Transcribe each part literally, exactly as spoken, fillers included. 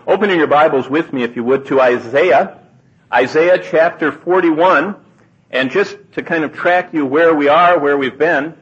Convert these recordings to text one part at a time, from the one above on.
opening your Bibles with me, if you would, to Isaiah, Isaiah chapter forty-one, and just to kind of track you where we are, where we've been,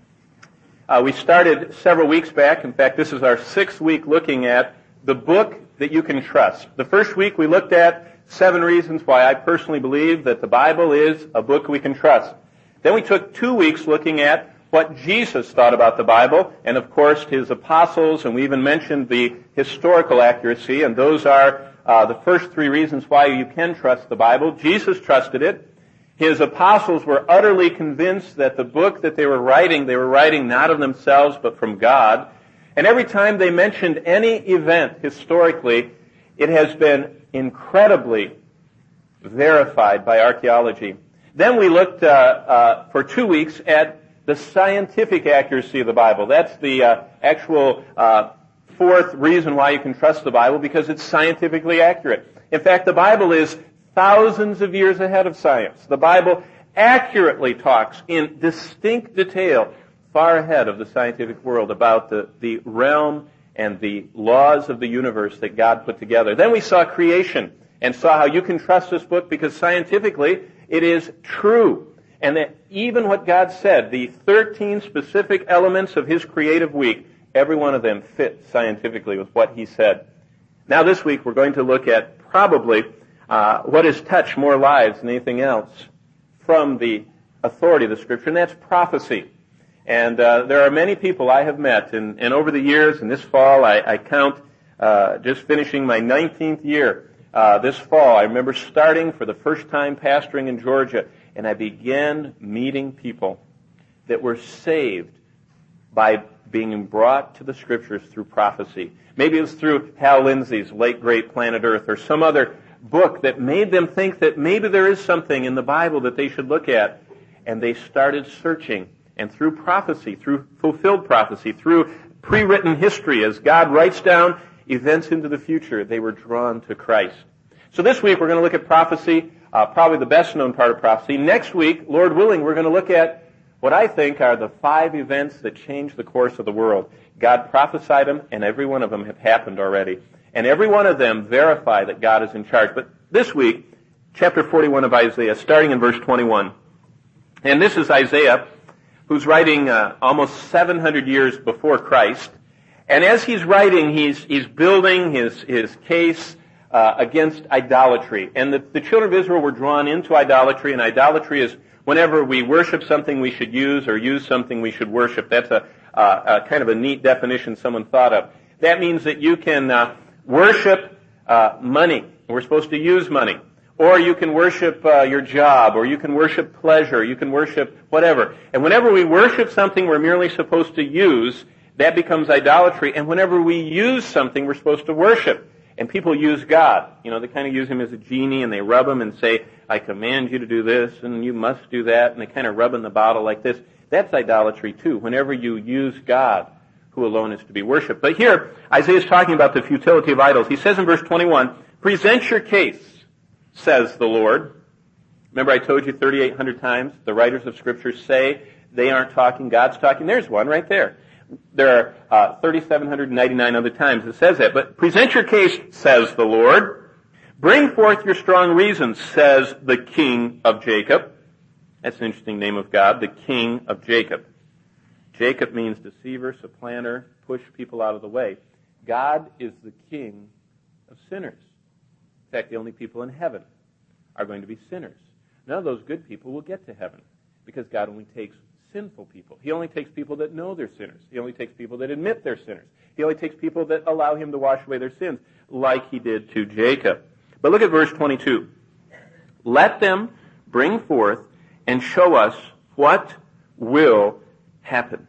uh, we started several weeks back. In fact, this is our sixth week looking at the book that you can trust. The first week we looked at seven reasons why I personally believe that the Bible is a book we can trust. Then we took two weeks looking at what Jesus thought about the Bible, and of course his apostles, and we even mentioned the historical accuracy, and those are uh, the first three reasons why you can trust the Bible. Jesus trusted it. His apostles were utterly convinced that the book that they were writing, they were writing not of themselves, but from God. And every time they mentioned any event historically, it has been incredibly verified by archaeology. Then we looked uh, uh, for two weeks at the scientific accuracy of the Bible. That's the uh, actual uh, fourth reason why you can trust the Bible, because it's scientifically accurate. In fact, the Bible is thousands of years ahead of science. The Bible accurately talks in distinct detail, far ahead of the scientific world, about the, the realm and the laws of the universe that God put together. Then we saw creation and saw how you can trust this book because scientifically it is true. And that even what God said, the thirteen specific elements of His creative week, every one of them fit scientifically with what He said. Now this week we're going to look at probably uh, what has touched more lives than anything else from the authority of the Scripture, and that's prophecy. And uh, there are many people I have met, and, and over the years, and this fall, I, I count uh, just finishing my nineteenth year uh, this fall. I remember starting for the first time pastoring in Georgia, and I began meeting people that were saved by being brought to the Scriptures through prophecy. Maybe it was through Hal Lindsey's late great Planet Earth, or some other book that made them think that maybe there is something in the Bible that they should look at. And they started searching. And through prophecy, through fulfilled prophecy, through pre-written history, as God writes down events into the future, they were drawn to Christ. So this week we're going to look at prophecy, uh, probably the best known part of prophecy. Next week, Lord willing, we're going to look at what I think are the five events that changed the course of the world. God prophesied them, and every one of them have happened already. And every one of them verify that God is in charge. But this week, chapter forty-one of Isaiah, starting in verse twenty-one. And this is Isaiah, who's writing uh, almost seven hundred years before Christ. And as he's writing, he's he's building his his case uh, against idolatry. And the, the children of Israel were drawn into idolatry, and idolatry is whenever we worship something we should use or use something we should worship. That's a, uh, a kind of a neat definition someone thought of. That means that you can uh, worship uh, money. We're supposed to use money. Or you can worship uh, your job, or you can worship pleasure, you can worship whatever. And whenever we worship something we're merely supposed to use, that becomes idolatry. And whenever we use something we're supposed to worship, and people use God, you know, they kind of use Him as a genie, and they rub Him and say, I command you to do this, and you must do that, and they kind of rub in the bottle like this. That's idolatry too, whenever you use God, who alone is to be worshipped. But here, Isaiah is talking about the futility of idols. He says in verse twenty-one, present your case, says the Lord. Remember I told you thirty-eight hundred times the writers of Scripture say they aren't talking, God's talking. There's one right there. There are uh, three thousand seven hundred ninety-nine other times it says that. But present your case, says the Lord. Bring forth your strong reasons, says the King of Jacob. That's an interesting name of God, the King of Jacob. Jacob means deceiver, supplanter, push people out of the way. God is the King of sinners. In fact, the only people in heaven are going to be sinners. None of those good people will get to heaven because God only takes sinful people. He only takes people that know they're sinners. He only takes people that admit they're sinners. He only takes people that allow Him to wash away their sins, like He did to Jacob. But look at verse twenty-two. Let them bring forth and show us what will happen.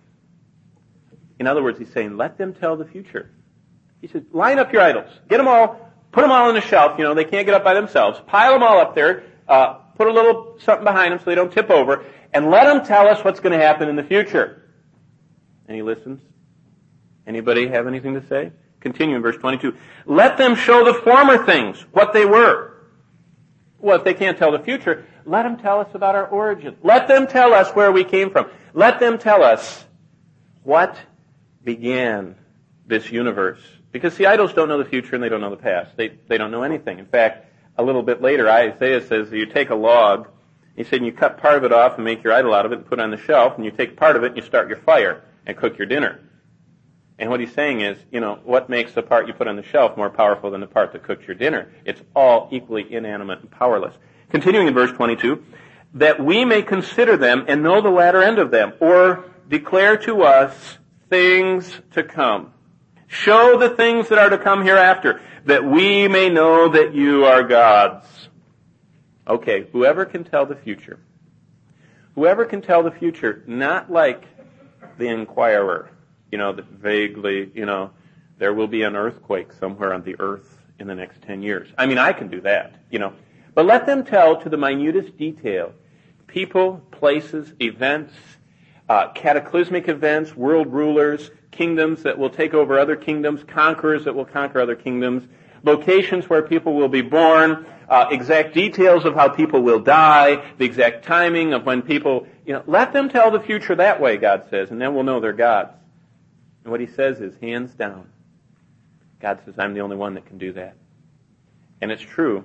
In other words, He's saying, let them tell the future. He says, line up your idols. Get them all. Put them all on the shelf. You know, they can't get up by themselves. Pile them all up there. Uh, put a little something behind them so they don't tip over. And let them tell us what's going to happen in the future. And he listens. Anybody have anything to say? Continue in verse twenty-two. Let them show the former things, what they were. Well, if they can't tell the future, let them tell us about our origin. Let them tell us where we came from. Let them tell us what began this universe. Because, see, idols don't know the future and they don't know the past. They, they don't know anything. In fact, a little bit later, Isaiah says that you take a log, he said, and you cut part of it off and make your idol out of it and put it on the shelf, and you take part of it and you start your fire and cook your dinner. And what he's saying is, you know, what makes the part you put on the shelf more powerful than the part that cooks your dinner? It's all equally inanimate and powerless. Continuing in verse twenty-two, that we may consider them and know the latter end of them, or declare to us things to come. Show the things that are to come hereafter, that we may know that you are gods. Okay, whoever can tell the future. Whoever can tell the future, not like the inquirer, you know, that vaguely, you know, there will be an earthquake somewhere on the earth in the next ten years. I mean, I can do that, you know. But let them tell to the minutest detail people, places, events, uh, cataclysmic events, world rulers, kingdoms that will take over other kingdoms, conquerors that will conquer other kingdoms, locations where people will be born, uh, exact details of how people will die, the exact timing of when people, you know, let them tell the future that way, God says, and then we'll know they're gods. And what he says is, hands down, God says, I'm the only one that can do that. And it's true.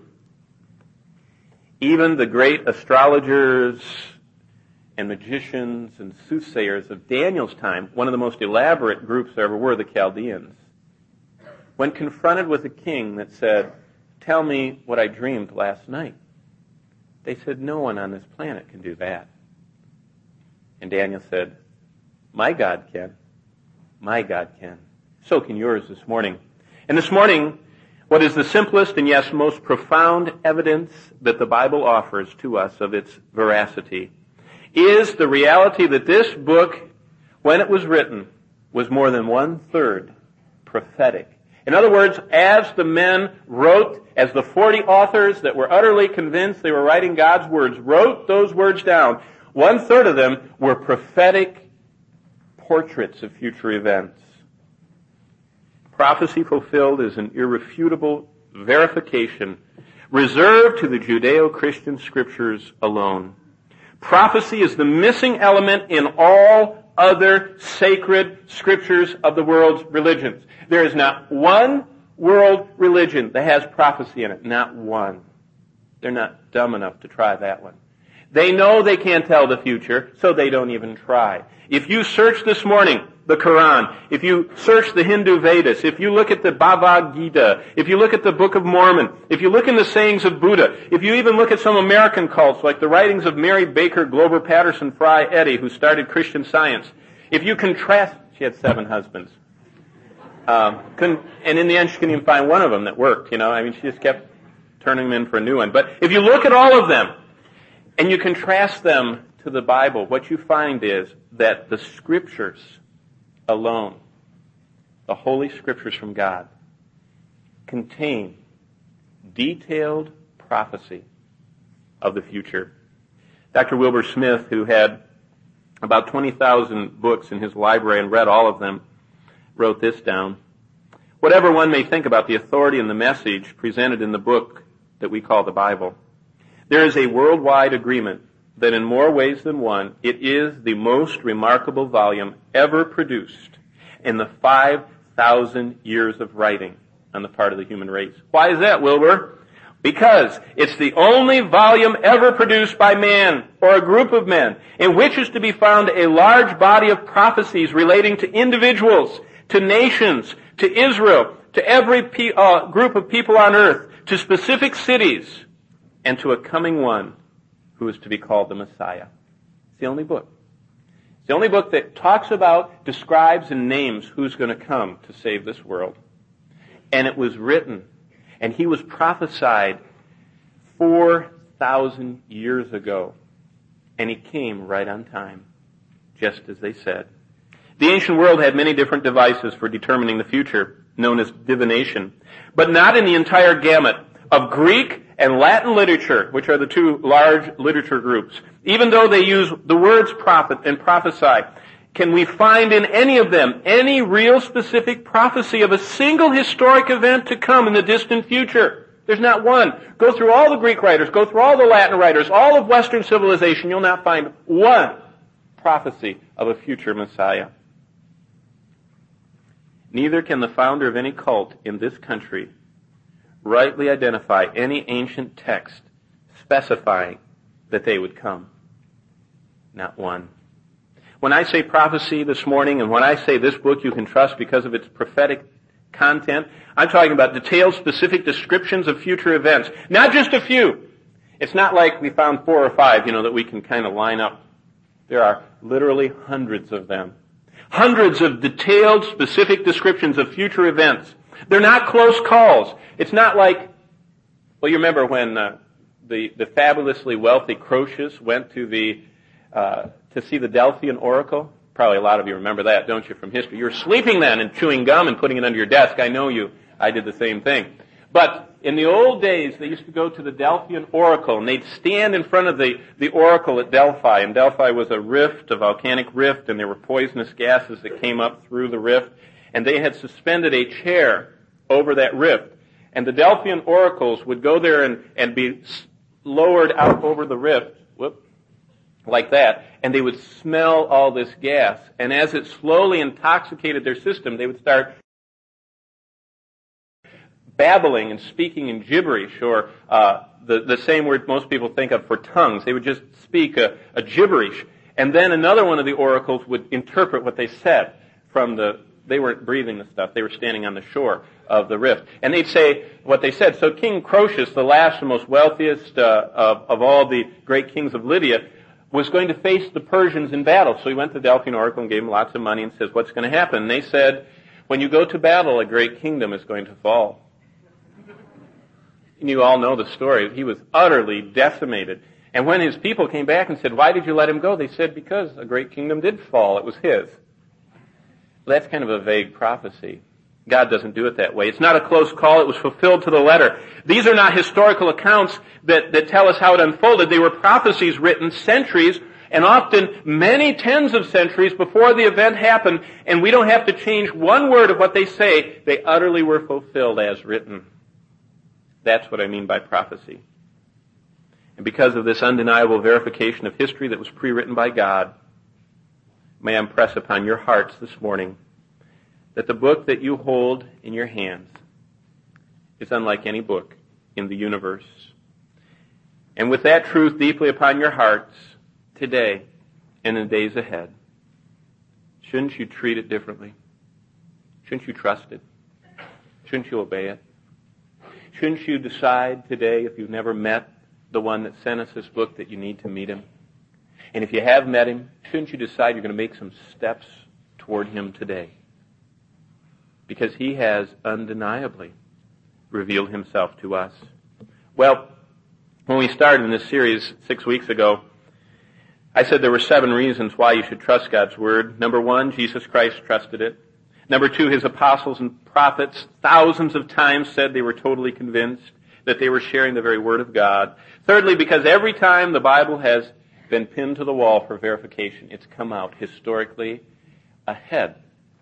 Even the great astrologers and magicians and soothsayers of Daniel's time, one of the most elaborate groups there ever were, the Chaldeans, when confronted with a king that said, tell me what I dreamed last night, they said, no one on this planet can do that. And Daniel said, my God can. My God can. So can yours this morning. And this morning, what is the simplest and yes, most profound evidence that the Bible offers to us of its veracity is the reality that this book, when it was written, was more than one-third prophetic. In other words, as the men wrote, as the forty authors that were utterly convinced they were writing God's words, wrote those words down, one-third of them were prophetic portraits of future events. Prophecy fulfilled is an irrefutable verification reserved to the Judeo-Christian scriptures alone. Prophecy is the missing element in all other sacred scriptures of the world's religions. There is not one world religion that has prophecy in it. Not one. They're not dumb enough to try that one. They know they can't tell the future, so they don't even try. If you search this morning the Quran, if you search the Hindu Vedas, if you look at the Bhagavad Gita, if you look at the Book of Mormon, if you look in the sayings of Buddha, if you even look at some American cults like the writings of Mary Baker Glover Patterson Fry Eddy, who started Christian Science, if you contrast, she had seven husbands, um, couldn't, and in the end she couldn't even find one of them that worked, you know, I mean she just kept turning them in for a new one. But if you look at all of them, and you contrast them to the Bible, what you find is that the Scriptures alone, the Holy Scriptures from God, contain detailed prophecy of the future. Doctor Wilbur Smith, who had about twenty thousand books in his library and read all of them, wrote this down. Whatever one may think about the authority and the message presented in the book that we call the Bible, there is a worldwide agreement that in more ways than one, it is the most remarkable volume ever produced in the five thousand years of writing on the part of the human race. Why is that, Wilbur? Because it's the only volume ever produced by man or a group of men in which is to be found a large body of prophecies relating to individuals, to nations, to Israel, to every pe- uh, group of people on earth, to specific cities, and to a coming one who is to be called the Messiah. It's the only book. It's the only book that talks about, describes, and names who's going to come to save this world. And it was written, and he was prophesied four thousand years ago. And he came right on time, just as they said. The ancient world had many different devices for determining the future, known as divination, but not in the entire gamut of Greek and Latin literature, which are the two large literature groups. Even though they use the words prophet and prophesy, can we find in any of them any real specific prophecy of a single historic event to come in the distant future? There's not one. Go through all the Greek writers, go through all the Latin writers, all of Western civilization, you'll not find one prophecy of a future Messiah. Neither can the founder of any cult in this country rightly identify any ancient text specifying that they would come. Not one. When I say prophecy this morning, and when I say this book you can trust because of its prophetic content, I'm talking about detailed, specific descriptions of future events. Not just a few. It's not like we found four or five, you know, that we can kind of line up. There are literally hundreds of them. Hundreds of detailed, specific descriptions of future events. They're not close calls. It's not like, well, you remember when uh, the, the fabulously wealthy Croesus went to the uh, to see the Delphian oracle? Probably a lot of you remember that, don't you, from history? You were sleeping then and chewing gum and putting it under your desk. I know you. I did the same thing. But in the old days, they used to go to the Delphian oracle, and they'd stand in front of the, the oracle at Delphi. And Delphi was a rift, a volcanic rift, and there were poisonous gases that came up through the rift. And they had suspended a chair over that rift. And the Delphian oracles would go there and, and be lowered out over the rift, whoop, like that, and they would smell all this gas. And as it slowly intoxicated their system, they would start babbling and speaking in gibberish, or uh, the, the same word most people think of for tongues. They would just speak a, a gibberish. And then another one of the oracles would interpret what they said from the, they weren't breathing the stuff, they were standing on the shore of the rift. And they'd say what they said. So King Croesus, the last and most wealthiest uh, of, of all the great kings of Lydia, was going to face the Persians in battle. So he went to the Delphian oracle and gave them lots of money and says, what's going to happen? And they said, when you go to battle, a great kingdom is going to fall. And you all know the story. He was utterly decimated. And when his people came back and said, why did you let him go? They said, because a great kingdom did fall. It was his. Well, that's kind of a vague prophecy. God doesn't do it that way. It's not a close call. It was fulfilled to the letter. These are not historical accounts that, that tell us how it unfolded. They were prophecies written centuries and often many tens of centuries before the event happened, and we don't have to change one word of what they say. They utterly were fulfilled as written. That's what I mean by prophecy. And because of this undeniable verification of history that was pre-written by God, may I impress upon your hearts this morning that the book that you hold in your hands is unlike any book in the universe. And with that truth deeply upon your hearts today and in the days ahead, shouldn't you treat it differently? Shouldn't you trust it? Shouldn't you obey it? Shouldn't you decide today, if you've never met the one that sent us this book, that you need to meet him? And if you have met him, shouldn't you decide you're going to make some steps toward him today? Because he has undeniably revealed himself to us. Well, when we started in this series six weeks ago, I said there were seven reasons why you should trust God's Word. Number one, Jesus Christ trusted it. Number two, his apostles and prophets thousands of times said they were totally convinced that they were sharing the very Word of God. Thirdly, because every time the Bible has been pinned to the wall for verification, it's come out historically ahead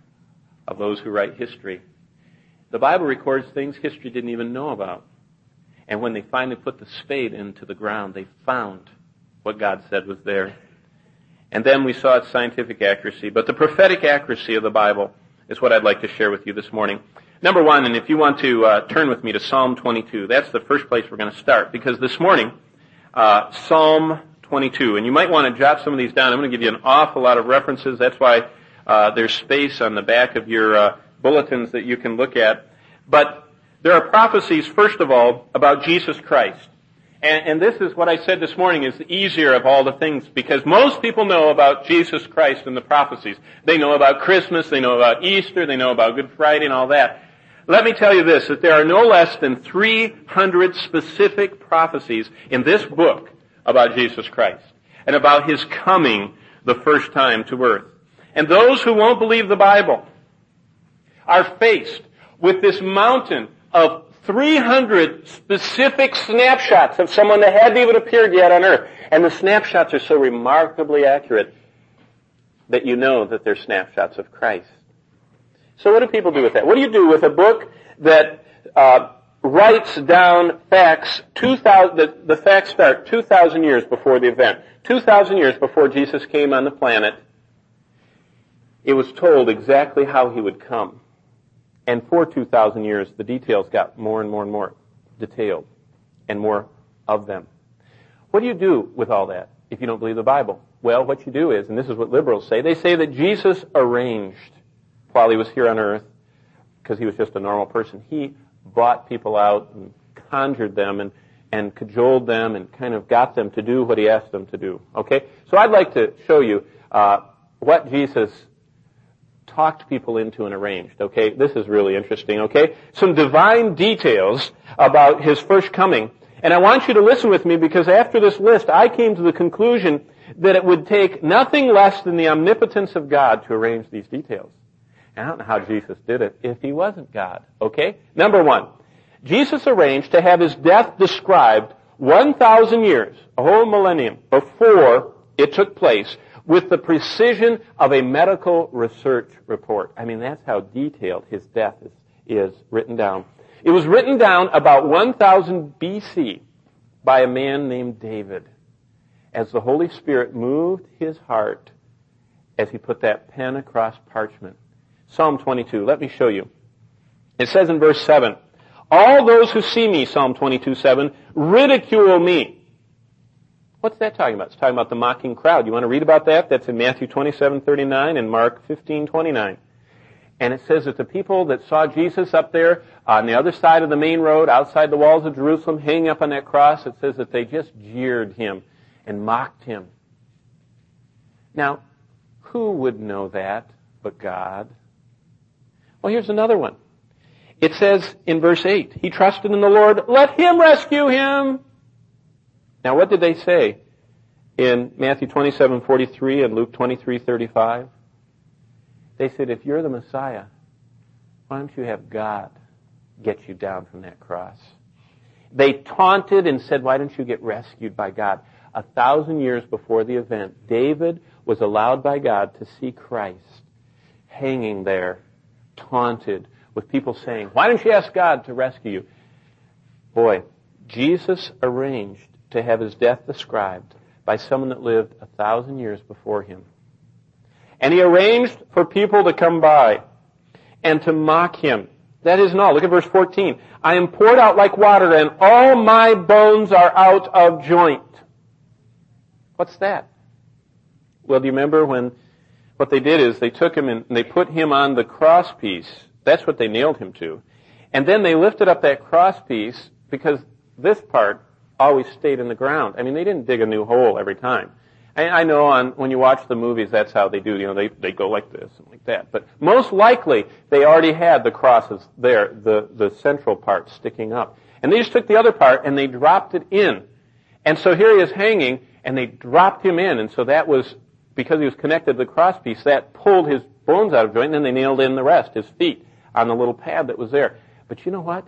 of those who write history. The Bible records things history didn't even know about. And when they finally put the spade into the ground, they found what God said was there. And then we saw its scientific accuracy. But the prophetic accuracy of the Bible is what I'd like to share with you this morning. Number one, and if you want to uh, turn with me to Psalm twenty-two, that's the first place we're going to start. Because this morning, uh, Psalm twenty-two, and you might want to jot some of these down. I'm going to give you an awful lot of references. That's why Uh, there's space on the back of your uh, bulletins that you can look at. But there are prophecies, first of all, about Jesus Christ. And, and this is what I said this morning is the easier of all the things, because most people know about Jesus Christ and the prophecies. They know about Christmas, they know about Easter, they know about Good Friday and all that. Let me tell you this, that there are no less than three hundred specific prophecies in this book about Jesus Christ and about his coming the first time to earth. And those who won't believe the Bible are faced with this mountain of three hundred specific snapshots of someone that hadn't even appeared yet on earth. And the snapshots are so remarkably accurate that you know that they're snapshots of Christ. So what do people do with that? What do you do with a book that uh, writes down facts, two thousand, the, the facts start two thousand years before the event, two thousand years before Jesus came on the planet? It was told exactly how he would come. And for two thousand years, the details got more and more and more detailed and more of them. What do you do with all that if you don't believe the Bible? Well, what you do is, and this is what liberals say, they say that Jesus arranged while he was here on earth, because he was just a normal person. He bought people out and conjured them and, and cajoled them and kind of got them to do what he asked them to do. Okay? So I'd like to show you uh, what Jesus talked people into and arranged. Okay? This is really interesting. Okay? Some divine details about his first coming. And I want you to listen with me, because after this list, I came to the conclusion that it would take nothing less than the omnipotence of God to arrange these details. And I don't know how Jesus did it if he wasn't God. Okay? Number one, Jesus arranged to have his death described one thousand years, a whole millennium, before it took place, with the precision of a medical research report. I mean, that's how detailed his death is, is written down. It was written down about one thousand B C by a man named David, as the Holy Spirit moved his heart as he put that pen across parchment. Psalm twenty-two, let me show you. It says in verse seven, all those who see me, Psalm twenty-two, seven, ridicule me. What's that talking about? It's talking about the mocking crowd. You want to read about that? That's in Matthew twenty-seven, thirty-nine and Mark fifteen, twenty-nine. And it says that the people that saw Jesus up there on the other side of the main road, outside the walls of Jerusalem, hanging up on that cross, it says that they just jeered him and mocked him. Now, who would know that but God? Well, here's another one. It says in verse eight, he trusted in the Lord, let him rescue him. Now, what did they say in Matthew twenty-seven, forty-three and Luke twenty-three, thirty-five? They said, if you're the Messiah, why don't you have God get you down from that cross? They taunted and said, why don't you get rescued by God? A thousand years before the event, David was allowed by God to see Christ hanging there, taunted, with people saying, why don't you ask God to rescue you? Boy, Jesus arranged to have his death described by someone that lived a thousand years before him. And he arranged for people to come by and to mock him. That isn't all. Look at verse fourteen. I am poured out like water, and all my bones are out of joint. What's that? Well, do you remember when what they did is they took him and they put him on the cross piece. That's what they nailed him to. And then they lifted up that cross piece, because this part always stayed in the ground. I mean, they didn't dig a new hole every time. I know on when you watch the movies, that's how they do. You know, they they go like this and like that. But most likely, they already had the crosses there, the the central part sticking up, and they just took the other part and they dropped it in. And so here he is hanging, and they dropped him in, and so that was because he was connected to the cross piece. That pulled his bones out of joint, and then they nailed in the rest, his feet, on the little pad that was there. But you know what?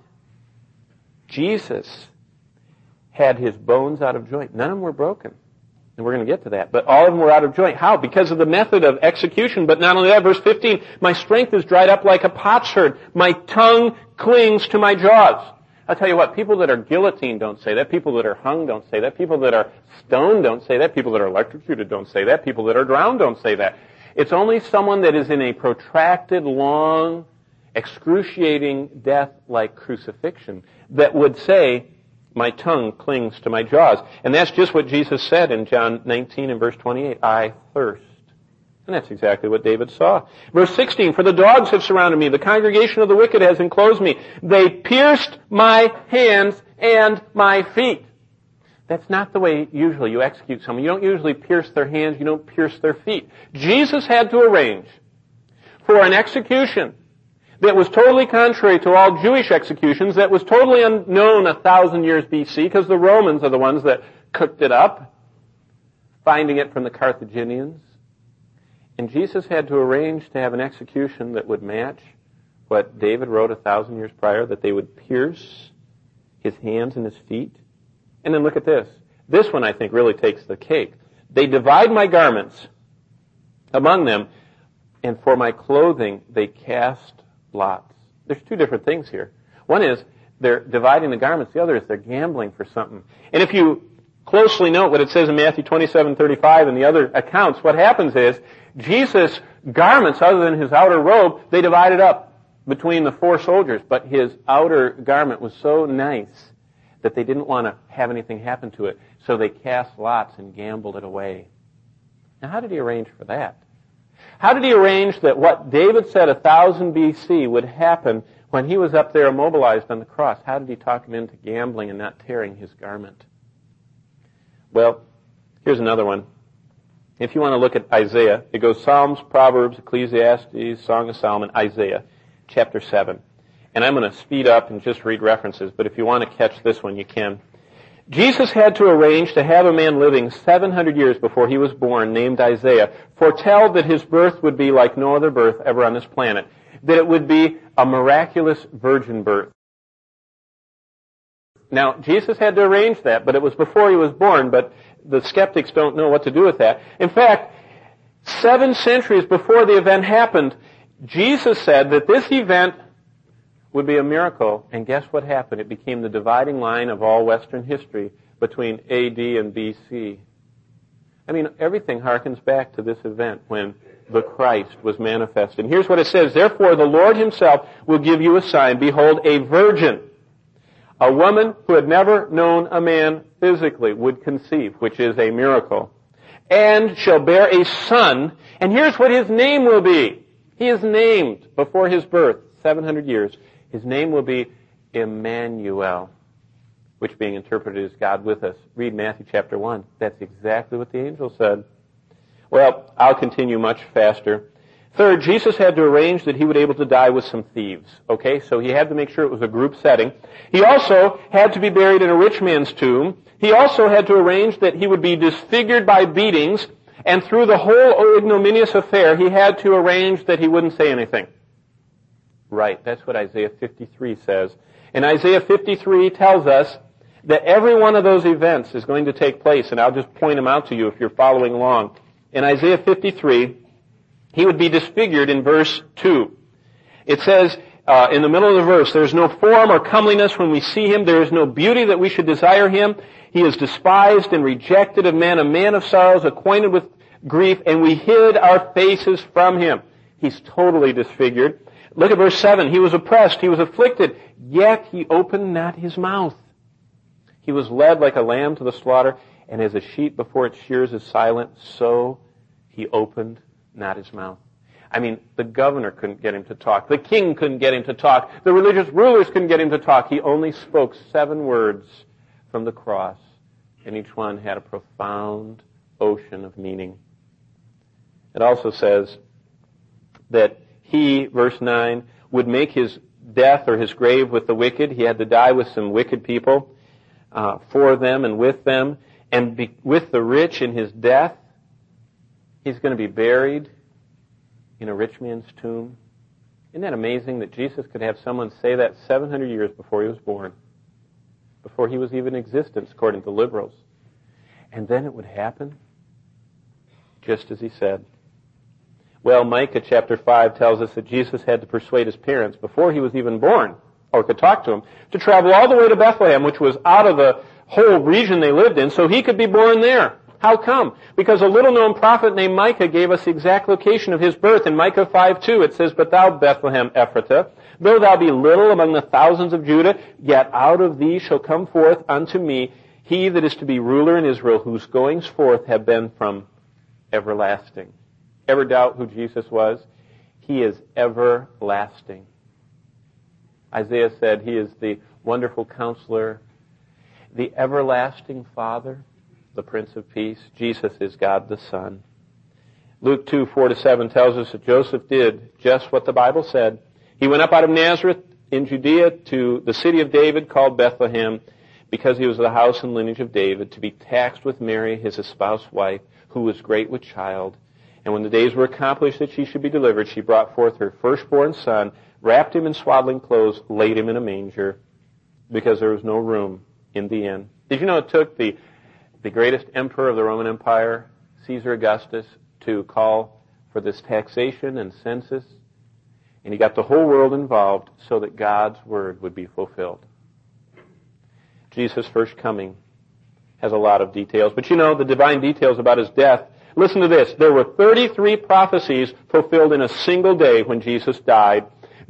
Jesus had his bones out of joint. None of them were broken. And we're going to get to that. But all of them were out of joint. How? Because of the method of execution. But not only that, verse fifteen, my strength is dried up like a potsherd. My tongue clings to my jaws. I'll tell you what, people that are guillotined don't say that. People that are hung don't say that. People that are stoned don't say that. People that are electrocuted don't say that. People that are drowned don't say that. It's only someone that is in a protracted, long, excruciating death like crucifixion that would say, my tongue clings to my jaws. And that's just what Jesus said in John nineteen and verse twenty-eight. I thirst. And that's exactly what David saw. Verse sixteen, for the dogs have surrounded me. The congregation of the wicked has enclosed me. They pierced my hands and my feet. That's not the way usually you execute someone. You don't usually pierce their hands. You don't pierce their feet. Jesus had to arrange for an execution that was totally contrary to all Jewish executions, that was totally unknown a thousand years B C, because the Romans are the ones that cooked it up, finding it from the Carthaginians. And Jesus had to arrange to have an execution that would match what David wrote a thousand years prior, that they would pierce his hands and his feet. And then look at this. This one, I think, really takes the cake. They divide my garments among them, and for my clothing they cast lots. There's two different things here. One is they're dividing the garments. The other is they're gambling for something. And if you closely note what it says in Matthew twenty-seven, thirty-five and the other accounts, what happens is Jesus' garments, other than his outer robe, they divided up. between the four soldiers, but his outer garment was so nice that they didn't want to have anything happen to it, so they cast lots and gambled it away. Now, how did he arrange for that? How did he arrange that what David said one thousand B C would happen when he was up there immobilized on the cross? How did he talk him into gambling and not tearing his garment? Well, here's another one. If you want to look at Isaiah, it goes Psalms, Proverbs, Ecclesiastes, Song of Solomon, Isaiah, chapter seven. And I'm going to speed up and just read references, but if you want to catch this one, you can. Jesus had to arrange to have a man living seven hundred years before he was born, named Isaiah, foretell that his birth would be like no other birth ever on this planet, that it would be a miraculous virgin birth. Now, Jesus had to arrange that, but it was before he was born, but the skeptics don't know what to do with that. In fact, seven centuries before the event happened, Jesus said that this event would be a miracle, and guess what happened? It became the dividing line of all Western history between A D and B C. I mean, everything harkens back to this event when the Christ was manifested. And here's what it says, therefore the Lord himself will give you a sign. Behold, a virgin, a woman who had never known a man physically, would conceive, which is a miracle, and shall bear a son, and here's what his name will be. He is named before his birth, seven hundred years. His name will be Emmanuel, which being interpreted as God with us. Read Matthew chapter one. That's exactly what the angel said. Well, I'll continue much faster. Third, Jesus had to arrange that he would be able to die with some thieves. Okay, so he had to make sure it was a group setting. He also had to be buried in a rich man's tomb. He also had to arrange that he would be disfigured by beatings, and through the whole ignominious affair, he had to arrange that he wouldn't say anything. Right, that's what Isaiah fifty-three says. And Isaiah fifty-three tells us that every one of those events is going to take place, and I'll just point them out to you if you're following along. In Isaiah fifty-three, he would be disfigured in verse two. It says, uh, in the middle of the verse, there is no form or comeliness when we see him. There is no beauty that we should desire him. He is despised and rejected of men, a man of sorrows, acquainted with grief, and we hid our faces from him. He's totally disfigured. Look at verse seven. He was oppressed, he was afflicted, yet he opened not his mouth. He was led like a lamb to the slaughter, and as a sheep before its shears is silent, so he opened not his mouth. I mean, the governor couldn't get him to talk. The king couldn't get him to talk. The religious rulers couldn't get him to talk. He only spoke seven words from the cross, and each one had a profound ocean of meaning. It also says that he, verse nine, would make his death or his grave with the wicked. He had to die with some wicked people, uh, for them and with them. And be, with the rich in his death, he's going to be buried in a rich man's tomb. Isn't that amazing that Jesus could have someone say that seven hundred years before he was born, before he was even in existence, according to liberals. And then it would happen just as he said. Well, Micah chapter five tells us that Jesus had to persuade his parents before he was even born, or could talk to them, to travel all the way to Bethlehem, which was out of the whole region they lived in, so he could be born there. How come? Because a little-known prophet named Micah gave us the exact location of his birth. In Micah five two, it says, But thou, Bethlehem Ephratah, though thou be little among the thousands of Judah, yet out of thee shall come forth unto me he that is to be ruler in Israel, whose goings forth have been from everlasting. Ever doubt who Jesus was? He is everlasting. Isaiah said he is the wonderful counselor, the everlasting Father, the Prince of Peace. Jesus is God the Son. Luke two, four to seven tells us that Joseph did just what the Bible said. He went up out of Nazareth in Judea to the city of David called Bethlehem, because he was of the house and lineage of David, to be taxed with Mary, his espoused wife, who was great with child. And when the days were accomplished that she should be delivered, she brought forth her firstborn son, wrapped him in swaddling clothes, laid him in a manger, because there was no room in the inn. Did you know it took the, the greatest emperor of the Roman Empire, Caesar Augustus, to call for this taxation and census? And he got the whole world involved so that God's word would be fulfilled. Jesus' first coming has a lot of details. But you know, the divine details about his death, listen to this. There were thirty-three prophecies fulfilled in a single day when Jesus died.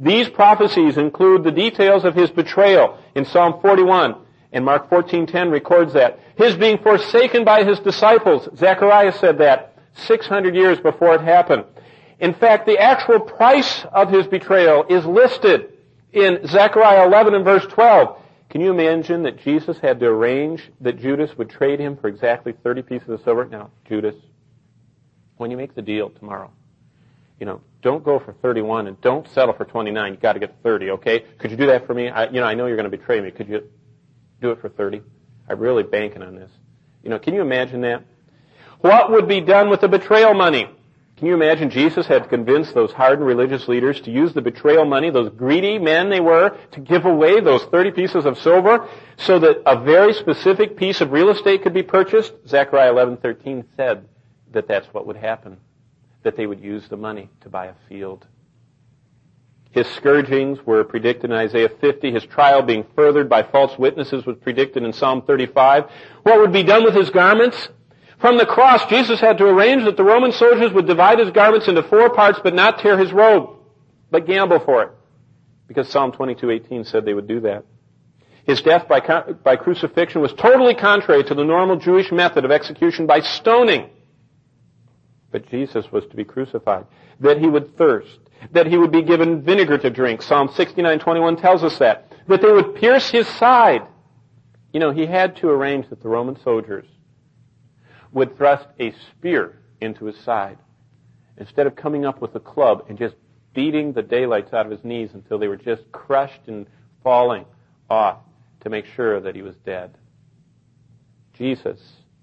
These prophecies include the details of his betrayal in Psalm forty-one, and Mark fourteen ten records that. His being forsaken by his disciples, Zechariah said that six hundred years before it happened. In fact, the actual price of his betrayal is listed in Zechariah eleven and verse twelve. Can you imagine that Jesus had to arrange that Judas would trade him for exactly thirty pieces of silver? Now, Judas, when you make the deal tomorrow, you know, don't go for thirty-one and don't settle for twenty-nine. You've got to get thirty, okay? Could you do that for me? I, you know, I know you're going to betray me. Could you do it for thirty? I'm really banking on this. You know, can you imagine that? What would be done with the betrayal money? Can you imagine Jesus had convinced those hardened religious leaders to use the betrayal money, those greedy men they were, to give away those thirty pieces of silver so that a very specific piece of real estate could be purchased? Zechariah eleven thirteen said that that's what would happen, that they would use the money to buy a field. His scourgings were predicted in Isaiah fifty. His trial being furthered by false witnesses was predicted in Psalm thirty-five. What would be done with his garments? From the cross, Jesus had to arrange that the Roman soldiers would divide his garments into four parts but not tear his robe, but gamble for it, because Psalm twenty-two eighteen said they would do that. His death by, by crucifixion was totally contrary to the normal Jewish method of execution by stoning. But Jesus was to be crucified, that he would thirst, that he would be given vinegar to drink. Psalm sixty-nine twenty-one tells us that, that they would pierce his side. You know, he had to arrange that the Roman soldiers would thrust a spear into his side instead of coming up with a club and just beating the daylights out of his knees until they were just crushed and falling off to make sure that he was dead. Jesus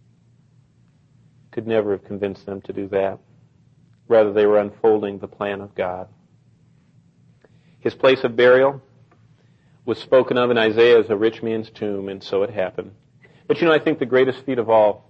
could never have convinced them to do that. Rather, they were unfolding the plan of God. His place of burial was spoken of in Isaiah as a rich man's tomb, and so it happened. But you know, I think the greatest feat of all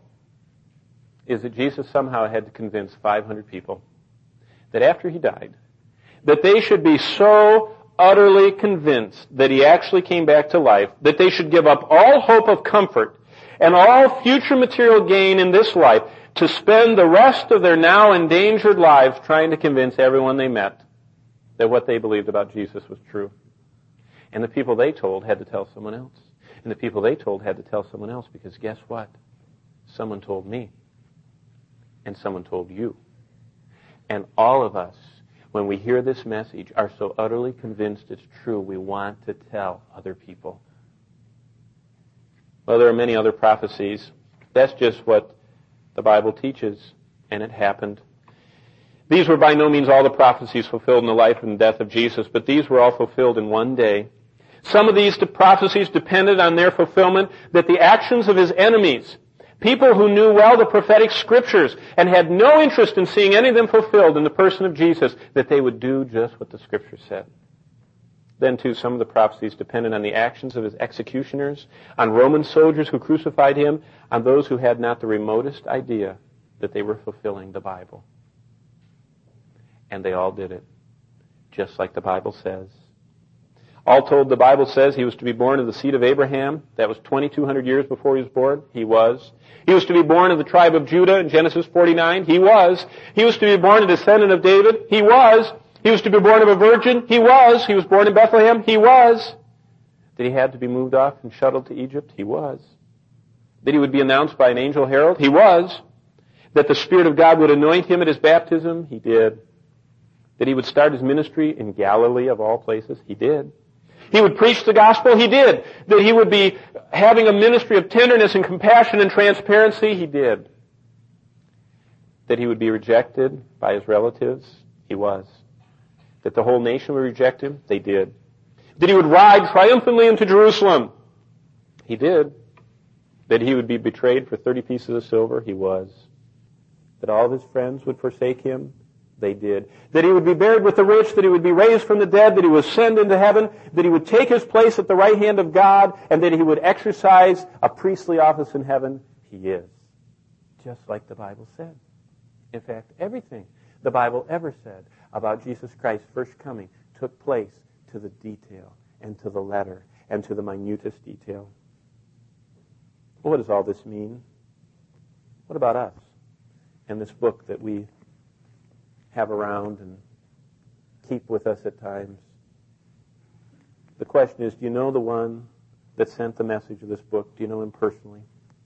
is that Jesus somehow had to convince five hundred people that after he died, that they should be so utterly convinced that he actually came back to life, that they should give up all hope of comfort and all future material gain in this life to spend the rest of their now endangered lives trying to convince everyone they met that what they believed about Jesus was true. And the people they told had to tell someone else. And the people they told had to tell someone else, because guess what? Someone told me. And someone told you. And all of us, when we hear this message, are so utterly convinced it's true, we want to tell other people. Well, there are many other prophecies. That's just what the Bible teaches, and it happened. These were by no means all the prophecies fulfilled in the life and death of Jesus, but these were all fulfilled in one day. Some of these prophecies depended on their fulfillment, that the actions of his enemies, people who knew well the prophetic scriptures and had no interest in seeing any of them fulfilled in the person of Jesus, that they would do just what the scripture said. Then, too, some of the prophecies depended on the actions of his executioners, on Roman soldiers who crucified him, on those who had not the remotest idea that they were fulfilling the Bible. And they all did it, just like the Bible says. All told, the Bible says he was to be born of the seed of Abraham. That was twenty-two hundred years before he was born. He was. He was to be born of the tribe of Judah in Genesis forty-nine. He was. He was to be born a descendant of David. He was. He was to be born of a virgin. He was. He was born in Bethlehem. He was. That he had to be moved off and shuttled to Egypt. He was. That he would be announced by an angel herald. He was. That the Spirit of God would anoint him at his baptism. He did. That he would start his ministry in Galilee of all places. He did. He would preach the gospel. He did. That he would be having a ministry of tenderness and compassion and transparency. He did. That he would be rejected by his relatives. He was. That the whole nation would reject him. They did. That he would ride triumphantly into Jerusalem. He did. That he would be betrayed for thirty pieces of silver. He was. That all of his friends would forsake him. They did. That he would be buried with the rich, that he would be raised from the dead, that he would ascend into heaven, that he would take his place at the right hand of God, and that he would exercise a priestly office in heaven. He is. Just like the Bible said. In fact, everything the Bible ever said about Jesus Christ's first coming took place to the detail, and to the letter, and to the minutest detail. What does all this mean? What about us and this book that we have around and keep with us at times? The question is, do you know the one that sent the message of this book? Do you know him personally?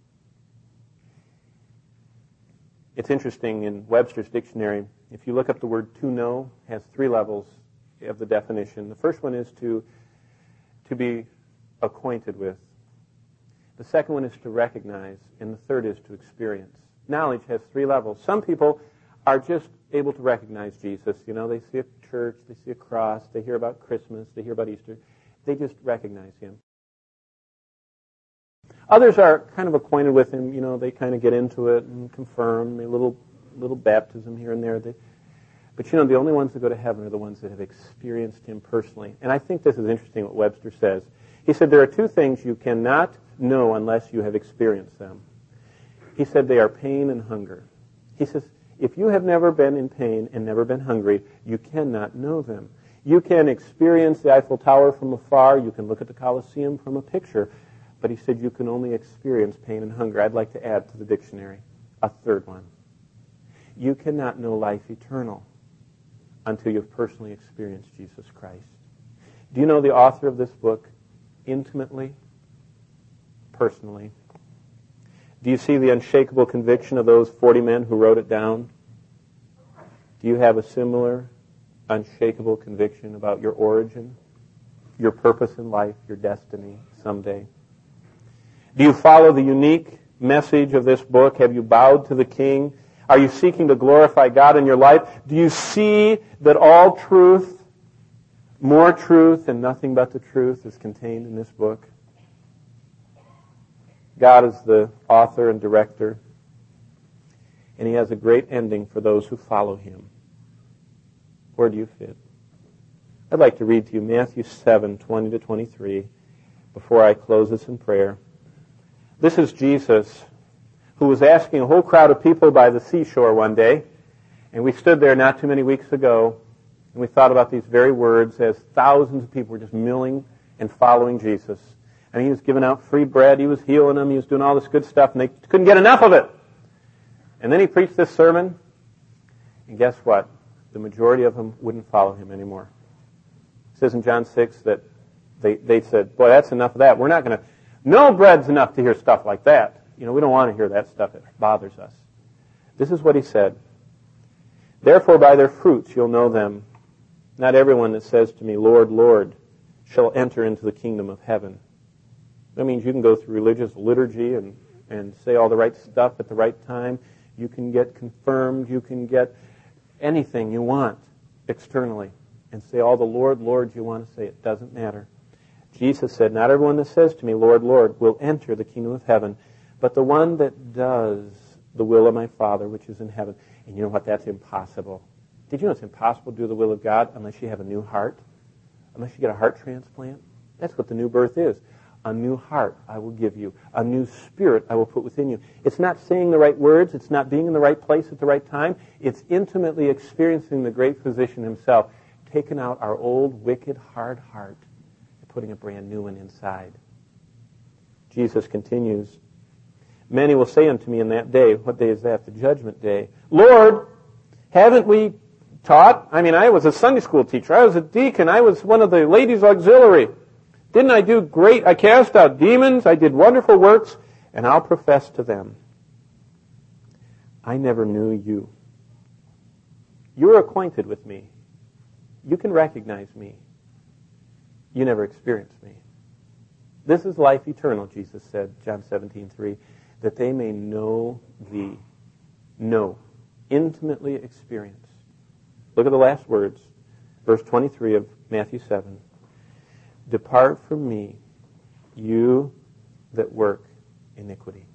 It's interesting, in Webster's dictionary, if you look up the word to know, it has three levels of the definition. The first one is to, to be acquainted with. The second one is to recognize, and the third is to experience. Knowledge has three levels. Some people are just able to recognize Jesus. You know, they see a church, they see a cross, they hear about Christmas, they hear about Easter. They just recognize him. Others are kind of acquainted with him. You know, they kind of get into it and confirm, a little little baptism here and there. They, but you know, the only ones that go to heaven are the ones that have experienced him personally. And I think this is interesting what Webster says. He said there are two things you cannot know unless you have experienced them. He said they are pain and hunger. He says, if you have never been in pain and never been hungry, you cannot know them. You can experience the Eiffel Tower from afar. You can look at the Colosseum from a picture. But he said you can only experience pain and hunger. I'd like to add to the dictionary a third one. You cannot know life eternal until you've personally experienced Jesus Christ. Do you know the author of this book intimately, personally? Do you see the unshakable conviction of those forty men who wrote it down? Do you have a similar unshakable conviction about your origin, your purpose in life, your destiny someday? Do you follow the unique message of this book? Have you bowed to the King? Are you seeking to glorify God in your life? Do you see that all truth, more truth and nothing but the truth is contained in this book? God is the author and director, and he has a great ending for those who follow him. Where do you fit? I'd like to read to you Matthew seven, twenty to twenty-three before I close this in prayer. This is Jesus, who was asking a whole crowd of people by the seashore one day, and we stood there not too many weeks ago, and we thought about these very words as thousands of people were just milling and following Jesus. And he was giving out free bread, he was healing them, he was doing all this good stuff, and they couldn't get enough of it. And then he preached this sermon, and guess what? The majority of them wouldn't follow him anymore. It says in John six that they, they said, boy, that's enough of that. We're not going to... No bread's enough to hear stuff like that. You know, we don't want to hear that stuff. It bothers us. This is what he said. Therefore, by their fruits you'll know them. Not everyone that says to me, Lord, Lord, shall enter into the kingdom of heaven. That means you can go through religious liturgy and, and say all the right stuff at the right time. You can get confirmed. You can get anything you want externally and say all the Lord, Lord you want to say. It doesn't matter. Jesus said, not everyone that says to me, Lord, Lord, will enter the kingdom of heaven, but the one that does the will of my Father which is in heaven. And you know what? That's impossible. Did you know it's impossible to do the will of God unless you have a new heart? Unless you get a heart transplant? That's what the new birth is. A new heart I will give you. A new spirit I will put within you. It's not saying the right words. It's not being in the right place at the right time. It's intimately experiencing the great physician himself, taking out our old, wicked, hard heart, putting a brand new one inside. Jesus continues, many will say unto me in that day, what day is that? The judgment day. Lord, haven't we taught? I mean, I was a Sunday school teacher. I was a deacon. I was one of the ladies' auxiliary. Didn't I do great? I cast out demons. I did wonderful works. And I'll profess to them, I never knew you. You're acquainted with me. You can recognize me. You never experienced me. This is life eternal, Jesus said, John seventeen three, that they may know thee. Know. Intimately experience. Look at the last words. Verse twenty-three of Matthew seven. Depart from me, you that work iniquity.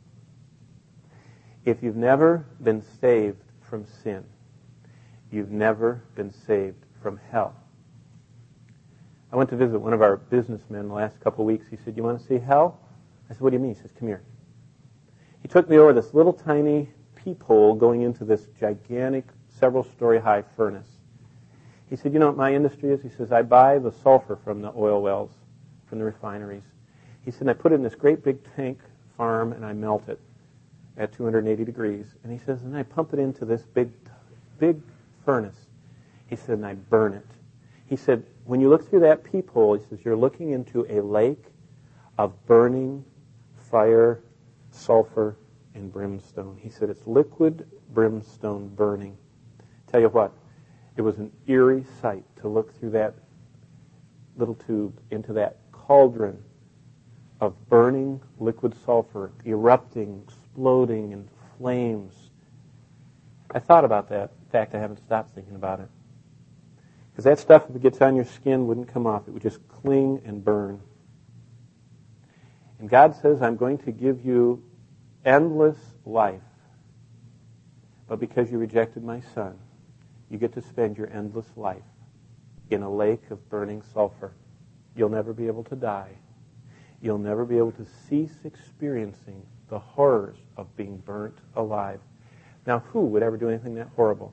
If you've never been saved from sin, you've never been saved from hell. I went to visit one of our businessmen the last couple of weeks. He said, you want to see hell? I said, what do you mean? He says, come here. He took me over this little tiny peephole going into this gigantic, several-story high furnace. He said, you know what my industry is? He says, I buy the sulfur from the oil wells, from the refineries. He said, I put it in this great big tank farm and I melt it at two hundred eighty degrees. And he says, and I pump it into this big, big furnace. He said, and I burn it. He said, when you look through that peephole, he says, you're looking into a lake of burning fire, sulfur, and brimstone. He said, it's liquid brimstone burning. Tell you what, it was an eerie sight to look through that little tube into that cauldron of burning liquid sulfur, erupting, exploding in flames. I thought about that. In fact, I haven't stopped thinking about it. Because that stuff, if it gets on your skin, wouldn't come off. It would just cling and burn. And God says, I'm going to give you endless life. But because you rejected my Son, you get to spend your endless life in a lake of burning sulfur. You'll never be able to die. You'll never be able to cease experiencing the horrors of being burnt alive. Now, who would ever do anything that horrible?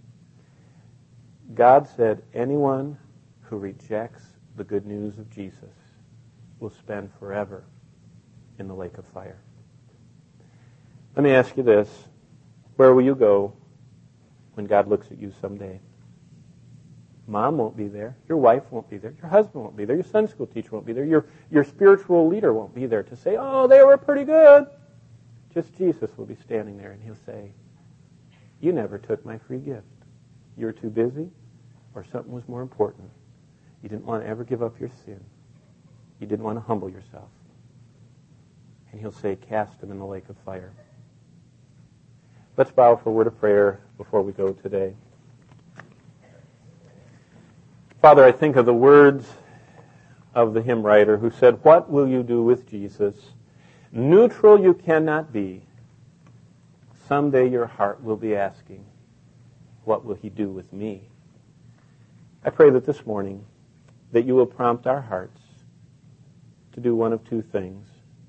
God said, anyone who rejects the good news of Jesus will spend forever in the lake of fire. Let me ask you this. Where will you go when God looks at you someday? Mom won't be there. Your wife won't be there. Your husband won't be there. Your Sunday school teacher won't be there. Your, your spiritual leader won't be there to say, oh, they were pretty good. Just Jesus will be standing there, and he'll say, you never took my free gift. You were too busy, or something was more important. You didn't want to ever give up your sin. You didn't want to humble yourself. And he'll say, cast him in the lake of fire. Let's bow for a word of prayer before we go today. Father, I think of the words of the hymn writer who said, what will you do with Jesus? Neutral you cannot be. Someday your heart will be asking, what will he do with me? I pray that this morning that you will prompt our hearts to do one of two things.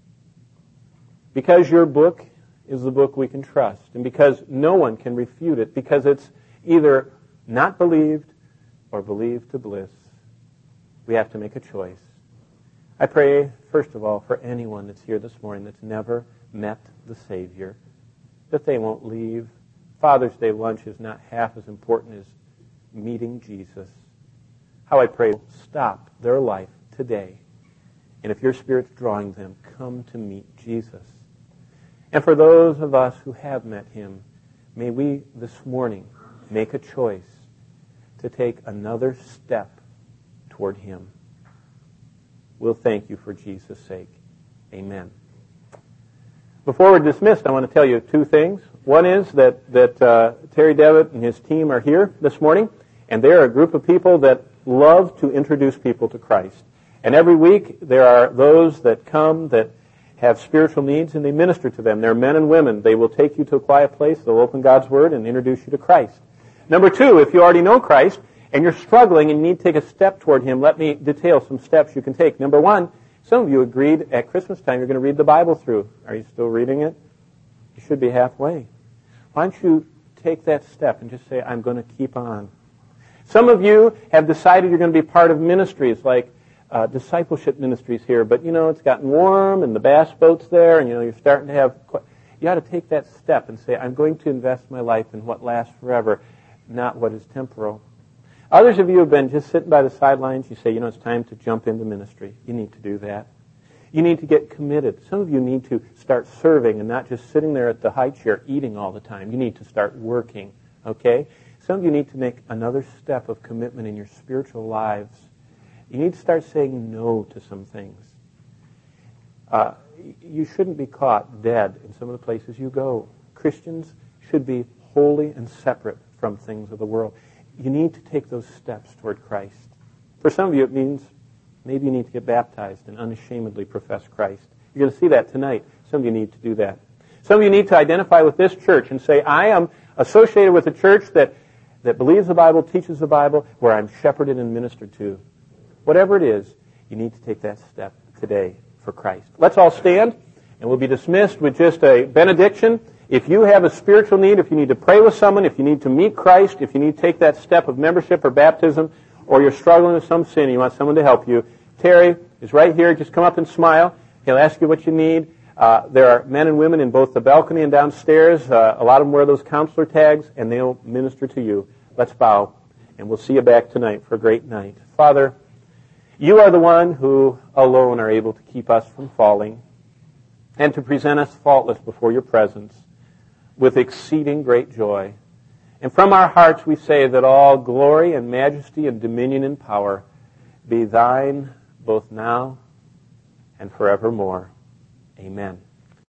Because your book is the book we can trust, and because no one can refute it, because it's either not believed or believed to bliss, we have to make a choice. I pray, first of all, for anyone that's here this morning that's never met the Savior, that they won't leave. Father's Day lunch is not half as important as meeting Jesus. How I pray, stop their life today. And if your Spirit's drawing them, come to meet Jesus. And for those of us who have met him, may we this morning make a choice to take another step toward him. We'll thank you for Jesus' sake. Amen. Before we're dismissed, I want to tell you two things. One is that, that uh, Terry Devitt and his team are here this morning, and they're a group of people that love to introduce people to Christ. And every week there are those that come that have spiritual needs, and they minister to them. They're men and women. They will take you to a quiet place. They'll open God's Word and introduce you to Christ. Number two, if you already know Christ and you're struggling and you need to take a step toward him, let me detail some steps you can take. Number one, some of you agreed at Christmas time you're going to read the Bible through. Are you still reading it? You should be halfway. Why don't you take that step and just say, I'm going to keep on. Some of you have decided you're going to be part of ministries like uh, discipleship ministries here, but you know, it's gotten warm and the bass boat's there and you know, you're starting to have... Qu- you ought to take that step and say, I'm going to invest my life in what lasts forever, not what is temporal. Others of you have been just sitting by the sidelines. You say, you know, it's time to jump into ministry. You need to do that. You need to get committed. Some of you need to start serving and not just sitting there at the high chair eating all the time. You need to start working, okay? Some of you need to make another step of commitment in your spiritual lives. You need to start saying no to some things. Uh, you shouldn't be caught dead in some of the places you go. Christians should be holy and separate from things of the world. You need to take those steps toward Christ. For some of you, it means maybe you need to get baptized and unashamedly profess Christ. You're going to see that tonight. Some of you need to do that. Some of you need to identify with this church and say, I am associated with a church that, that believes the Bible, teaches the Bible, where I'm shepherded and ministered to. Whatever it is, you need to take that step today for Christ. Let's all stand, and we'll be dismissed with just a benediction. If you have a spiritual need, if you need to pray with someone, if you need to meet Christ, if you need to take that step of membership or baptism, or you're struggling with some sin and you want someone to help you, Terry is right here. Just come up and smile. He'll ask you what you need. Uh, there are men and women in both the balcony and downstairs. Uh, a lot of them wear those counselor tags, and they'll minister to you. Let's bow And we'll see you back tonight for a great night. Father, you are the one who alone are able to keep us from falling and to present us faultless before your presence with exceeding great joy. And from our hearts we say that all glory and majesty and dominion and power be thine both now and forevermore. Amen.